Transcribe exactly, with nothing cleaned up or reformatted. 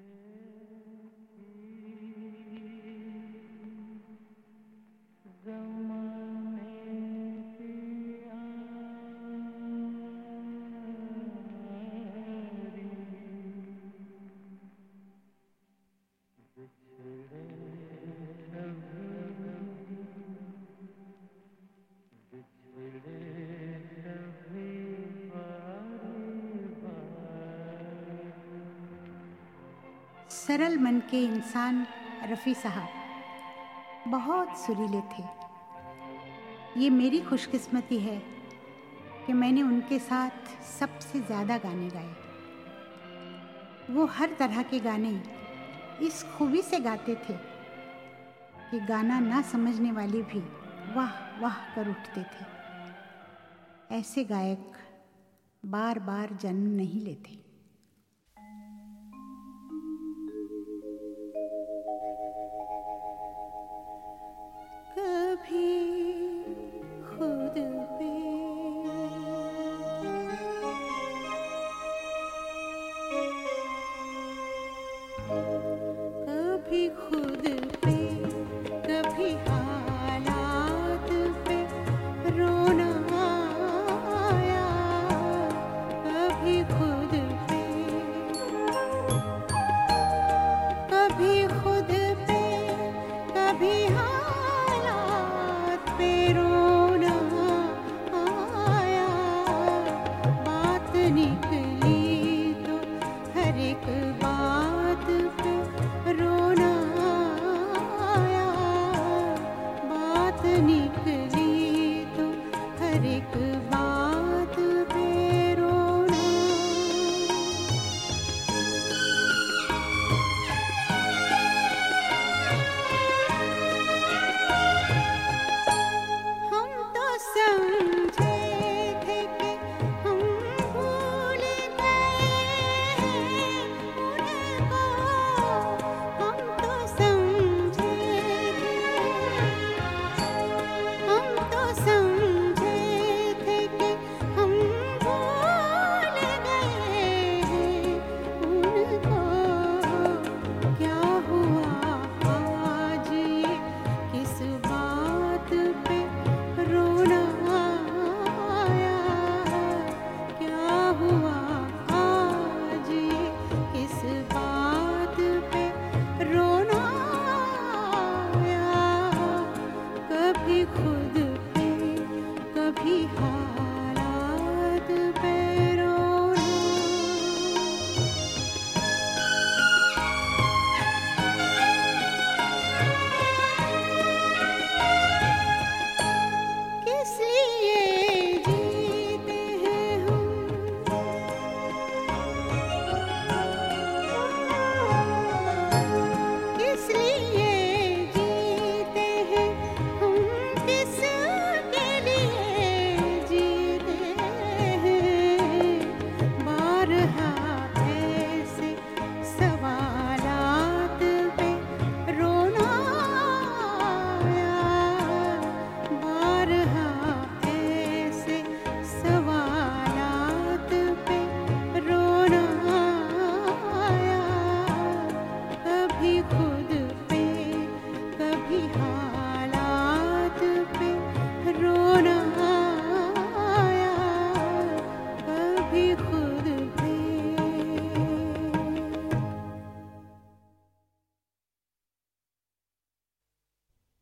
सरल मन के इंसान रफ़ी साहब बहुत सुरीले थे। ये मेरी खुशकिस्मती है कि मैंने उनके साथ सबसे ज़्यादा गाने गाए। वो हर तरह के गाने इस खूबी से गाते थे कि गाना ना समझने वाले भी वाह वाह कर उठते थे। ऐसे गायक बार बार जन्म नहीं लेते।